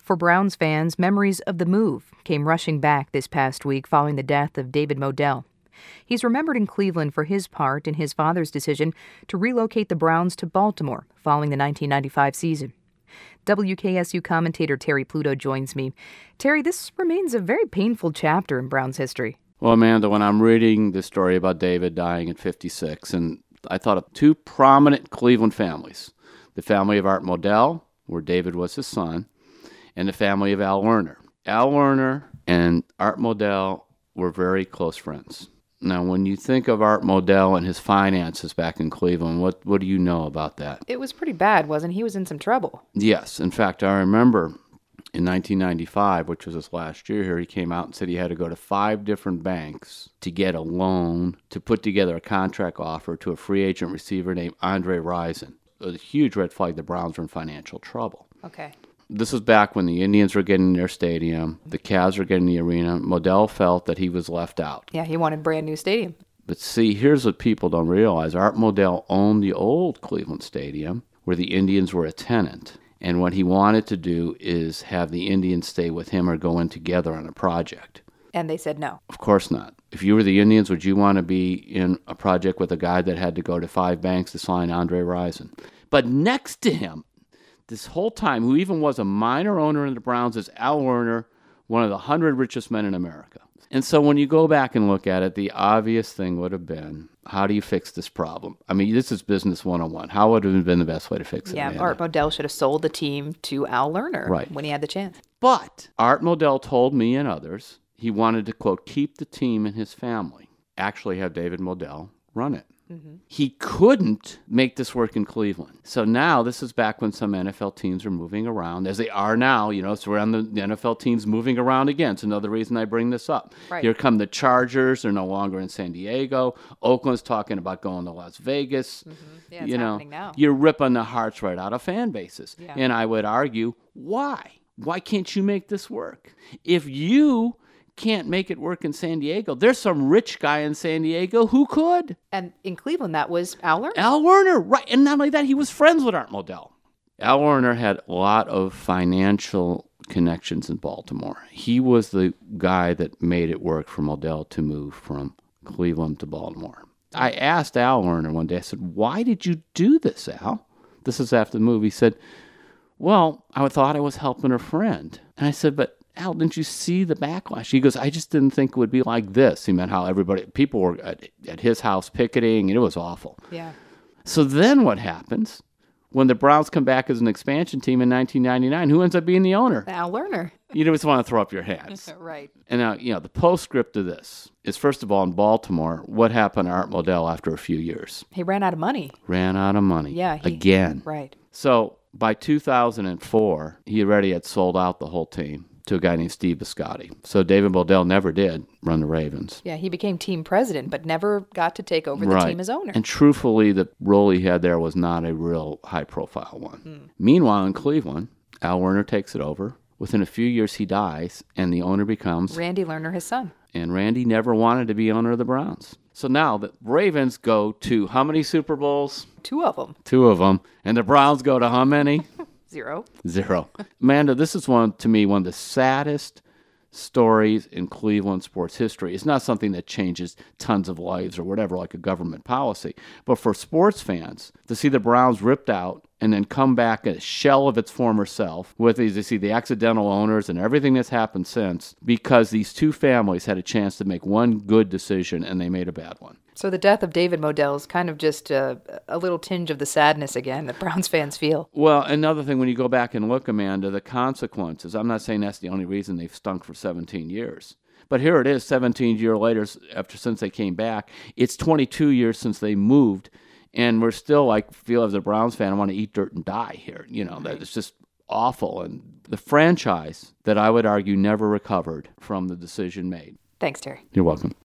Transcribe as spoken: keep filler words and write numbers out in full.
For Browns fans, memories of the move came rushing back this past week following the death of David Modell. He's remembered in Cleveland for his part in his father's decision to relocate the Browns to Baltimore following the nineteen ninety-five season. W K S U commentator Terry Pluto joins me. Terry, this remains a very painful chapter in Browns history. Well, Amanda, when I'm reading the story about David dying at fifty-six, and I thought of two prominent Cleveland families, the family of Art Modell, where David was his son, and the family of Al Lerner. Al Lerner and Art Modell were very close friends. Now, when you think of Art Modell and his finances back in Cleveland, what, what do you know about that? It was pretty bad, wasn't he? He was in some trouble. Yes. In fact, I remember in nineteen ninety-five, which was his last year here, he came out and said he had to go to five different banks to get a loan to put together a contract offer to a free agent receiver named Andre Rison. It was a huge red flag. The Browns were in financial trouble. Okay. This was back when the Indians were getting their stadium, the Cavs were getting the arena. Modell felt that he was left out. Yeah, he wanted a brand new stadium. But see, here's what people don't realize. Art Modell owned the old Cleveland Stadium where the Indians were a tenant. And what he wanted to do is have the Indians stay with him or go in together on a project. And they said no. Of course not. If you were the Indians, would you want to be in a project with a guy that had to go to five banks to sign Andre Rison? But next to him, this whole time, who even was a minor owner in the Browns, is Al Lerner, one of the hundred richest men in America. And so when you go back and look at it, the obvious thing would have been, how do you fix this problem? I mean, this is business one oh one. How would have been the best way to fix it? Yeah, Amanda? Art Modell should have sold the team to Al Lerner right. when he had the chance. But Art Modell told me and others he wanted to, quote, keep the team in his family, actually have David Modell run it. Mm-hmm. He couldn't make this work in Cleveland. So now, this is back when some N F L teams are moving around, as they are now, you know, so we're on the, the N F L teams moving around again. It's another reason I bring this up. Right. Here come the Chargers. They're no longer in San Diego. Oakland's talking about going to Las Vegas. Mm-hmm. Yeah, it's you know, happening now. You're ripping the hearts right out of fan bases. Yeah. And I would argue, why? Why can't you make this work? If you can't make it work in San Diego, there's some rich guy in San Diego who could. And in Cleveland, that was Al Lerner. Al Lerner, right. And not only that, he was friends with Art Modell. Al Lerner had a lot of financial connections in Baltimore. He was the guy that made it work for Modell to move from Cleveland to Baltimore. I asked Al Lerner one day, I said, why did you do this, Al? This is after the move. He said, well, I thought I was helping a friend. And I said, but Al, didn't you see the backlash? He goes, I just didn't think it would be like this. He meant how everybody, people were at, at his house picketing, and it was awful. Yeah. So then what happens when the Browns come back as an expansion team in nineteen ninety-nine? Who ends up being the owner? Al Lerner. You just want to throw up your hands. Right. And now, you know, the postscript of this is, first of all, in Baltimore, what happened to Art Modell after a few years? He ran out of money. Ran out of money. Yeah. He, again. Right. So by two thousand four, he already had sold out the whole team to a guy named Steve Biscotti. So David Modell never did run the Ravens. Yeah, he became team president, but never got to take over the right. team as owner. And truthfully, the role he had there was not a real high-profile one. Hmm. Meanwhile, in Cleveland, Al Lerner takes it over. Within a few years, he dies, and the owner becomes Randy Lerner, his son. And Randy never wanted to be owner of the Browns. So now the Ravens go to how many Super Bowls? Two of them. Two of them. And the Browns go to how many? Zero. Zero. Amanda, this is one, to me, one of the saddest stories in Cleveland sports history. It's not something that changes tons of lives or whatever, like a government policy. But for sports fans, to see the Browns ripped out and then come back a shell of its former self with these, you see the accidental owners and everything that's happened since, because these two families had a chance to make one good decision and they made a bad one. So the death of David Modell is kind of just a, a little tinge of the sadness again that Browns fans feel. Well, another thing, when you go back and look, Amanda, the consequences, I'm not saying that's the only reason they've stunk for seventeen years. But here it is, seventeen years later, after since they came back. It's twenty-two years since they moved, and we're still like, feel as a Browns fan, I want to eat dirt and die here. You know, that it's just awful. And the franchise that I would argue never recovered from the decision made. Thanks, Terry. You're welcome.